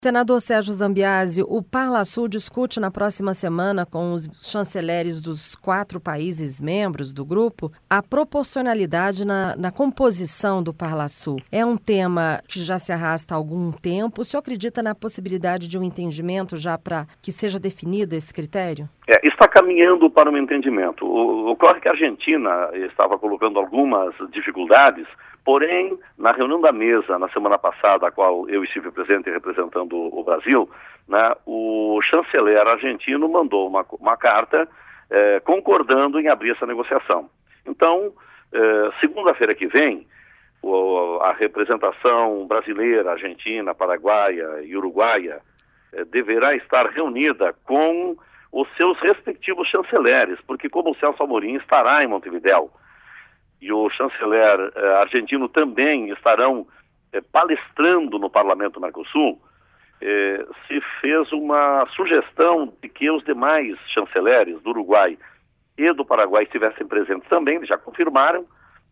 Senador Sérgio Zambiase, o Parlasul discute na próxima semana com os chanceleres dos 4 países membros do grupo a proporcionalidade na composição do Parlasul. É um tema que já se arrasta há algum tempo. O senhor acredita na possibilidade de um entendimento já para que seja definido esse critério? Está caminhando para um entendimento. Ocorre que a Argentina estava colocando algumas dificuldades, porém, na reunião da mesa, na semana passada, a qual eu estive presente representando o Brasil, né, o chanceler argentino mandou uma carta concordando em abrir essa negociação. Então, segunda-feira que vem, a representação brasileira, argentina, paraguaia e uruguaia deverá estar reunida com os seus respectivos chanceleres, porque como o Celso Amorim estará em Montevidéu e o chanceler argentino também estarão palestrando no Parlamento Mercosul, se fez uma sugestão de que os demais chanceleres do Uruguai e do Paraguai estivessem presentes também. Eles já confirmaram.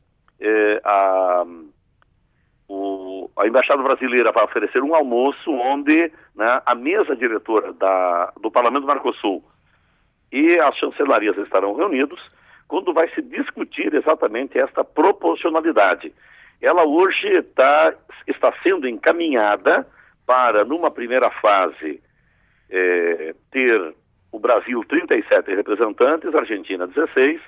A Embaixada Brasileira vai oferecer um almoço onde, né, a mesa diretora do Parlamento Mercosul e as chancelarias estarão reunidos, quando vai se discutir exatamente esta proporcionalidade. Ela hoje está sendo encaminhada para, numa primeira fase, ter o Brasil 37 representantes, a Argentina 26,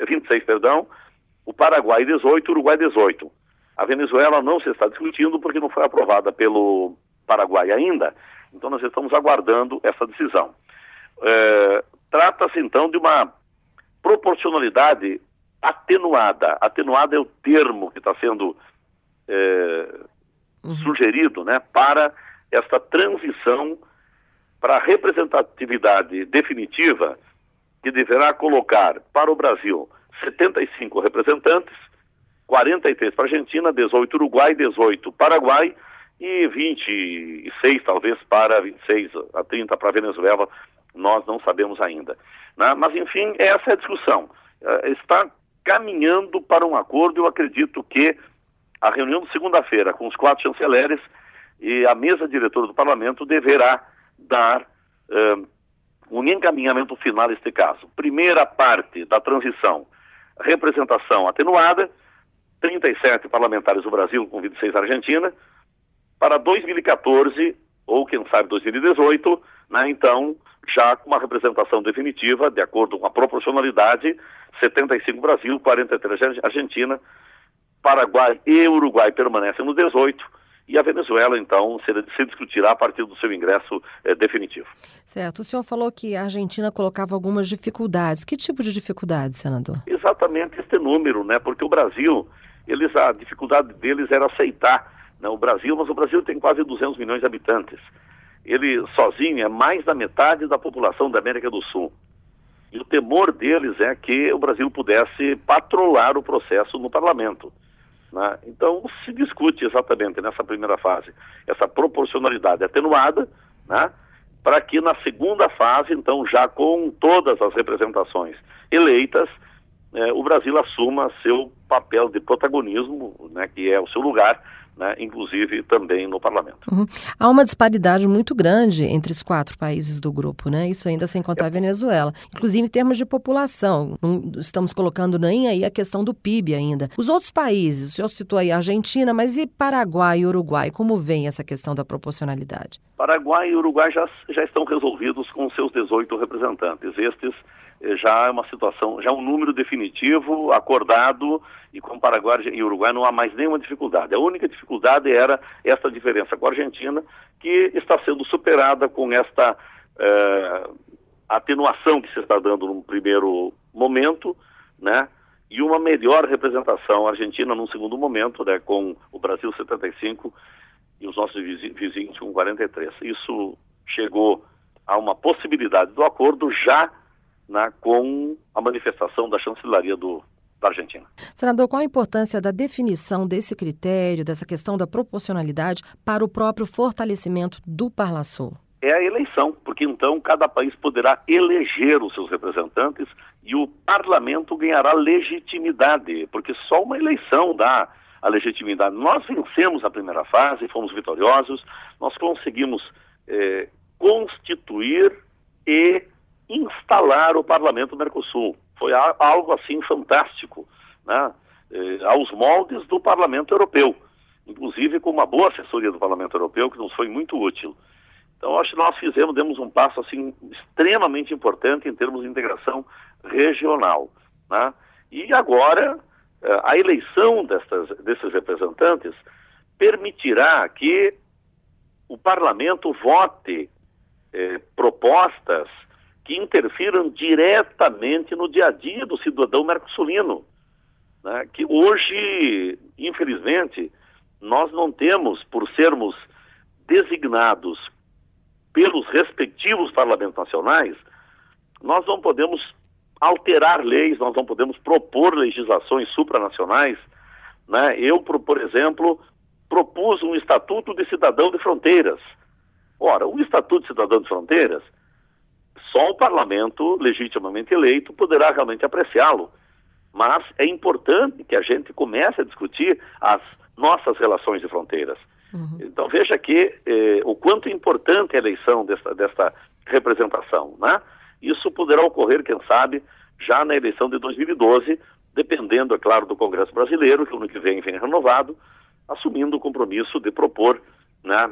o Paraguai 18, o Uruguai 18. A Venezuela não se está discutindo porque não foi aprovada pelo Paraguai ainda, então nós estamos aguardando essa decisão. Trata-se então de uma proporcionalidade atenuada. Atenuada é o termo que está sendo sugerido, né, para esta transição para a representatividade definitiva, que deverá colocar para o Brasil 75 representantes, 43 para a Argentina, 18 Uruguai, 18 Paraguai e 26 talvez para 26 a 30 para a Venezuela, nós não sabemos ainda. Né? Mas enfim, essa é a discussão. Está caminhando para um acordo. Eu acredito que a reunião de segunda-feira com os 4 chanceleres e a mesa diretora do Parlamento deverá dar um encaminhamento final neste caso. Primeira parte da transição, representação atenuada, 37 parlamentares do Brasil com 26 da Argentina, para 2014, ou quem sabe 2018, né, então, já com uma representação definitiva, de acordo com a proporcionalidade, 75 Brasil, 43 Argentina, Paraguai e Uruguai permanecem no 18, e a Venezuela, então, se discutirá a partir do seu ingresso definitivo. Certo. O senhor falou que a Argentina colocava algumas dificuldades. Que tipo de dificuldades, senador? Exatamente este número, né? Porque o Brasil, a dificuldade deles era aceitar, né, o Brasil, mas o Brasil tem quase 200 milhões de habitantes. Ele sozinho é mais da metade da população da América do Sul. E o temor deles é que o Brasil pudesse patrolar o processo no parlamento. Né? Então, se discute exatamente nessa primeira fase essa proporcionalidade atenuada, né, para que na segunda fase, então, já com todas as representações eleitas, o Brasil assuma seu papel de protagonismo, né, que é o seu lugar, né, inclusive também no parlamento. Há uma disparidade muito grande entre os 4 países do grupo, né? Isso ainda sem contar a Venezuela. Inclusive em termos de população. Não estamos colocando nem aí a questão do PIB ainda. Os outros países, o senhor citou aí a Argentina, mas e Paraguai e Uruguai? Como vem essa questão da proporcionalidade? Paraguai e Uruguai já estão resolvidos com seus 18 representantes. Estes já é uma situação, já é um número definitivo, acordado, e com Paraguai e Uruguai não há mais nenhuma dificuldade. A única dificuldade era esta diferença com a Argentina, que está sendo superada com esta atenuação que se está dando num primeiro momento, né? E uma melhor representação argentina num segundo momento, né? Com o Brasil 75 e os nossos vizinhos com 43. Isso chegou a uma possibilidade do acordo já, né, com a manifestação da chancelaria da Argentina. Senador, qual a importância da definição desse critério, dessa questão da proporcionalidade para o próprio fortalecimento do Parlasul? É a eleição, porque então cada país poderá eleger os seus representantes e o parlamento ganhará legitimidade, porque só uma eleição dá a legitimidade. Nós vencemos a primeira fase, fomos vitoriosos, nós conseguimos parlamento do Mercosul. Foi algo assim fantástico, né? Aos moldes do parlamento europeu, inclusive com uma boa assessoria do parlamento europeu, que nos foi muito útil. Então, acho que nós demos um passo assim extremamente importante em termos de integração regional, né? E agora, a eleição desses representantes permitirá que o parlamento vote propostas que interfiram diretamente no dia a dia do cidadão mercosulino, né? Que hoje, infelizmente, nós não temos, por sermos designados pelos respectivos parlamentos nacionais, nós não podemos alterar leis, nós não podemos propor legislações supranacionais, né? Eu, por exemplo, propus um Estatuto de Cidadão de Fronteiras. Ora, o Estatuto de Cidadão de Fronteiras, só o parlamento legitimamente eleito poderá realmente apreciá-lo. Mas é importante que a gente comece a discutir as nossas relações de fronteiras. Uhum. Então veja que o quanto é importante a eleição desta representação, né? Isso poderá ocorrer, quem sabe, já na eleição de 2012, dependendo, é claro, do Congresso Brasileiro, que o ano que vem renovado, assumindo o compromisso de propor, né,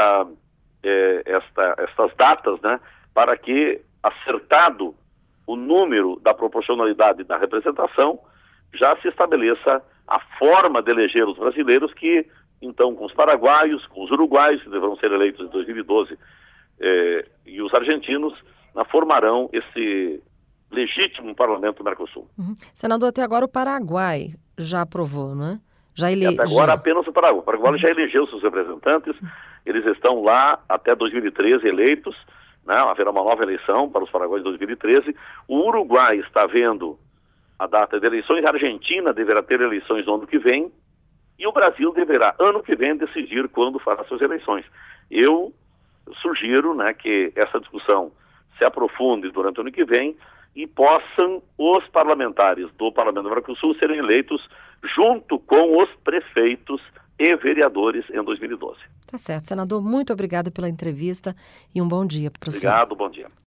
estas datas, né, para que, acertado o número da proporcionalidade da representação, já se estabeleça a forma de eleger os brasileiros que, então, com os paraguaios, com os uruguaios, que deverão ser eleitos em 2012, e os argentinos, formarão esse legítimo parlamento do Mercosul. Uhum. Senador, até agora o Paraguai já aprovou, não é? Até agora apenas o Paraguai. O Paraguai já elegeu seus representantes, eles estão lá até 2013 eleitos, né? Haverá uma nova eleição para os paraguaios de 2013. O Uruguai está vendo a data de eleições, a Argentina deverá ter eleições no ano que vem, e o Brasil deverá, ano que vem, decidir quando fará suas eleições. Eu sugiro, né, que essa discussão se aprofunde durante o ano que vem e possam os parlamentares do Parlamento do Mercosul serem eleitos junto com os prefeitos e vereadores em 2012. Tá certo. Senador, muito obrigado pela entrevista e um bom dia para o senhor. Obrigado, bom dia.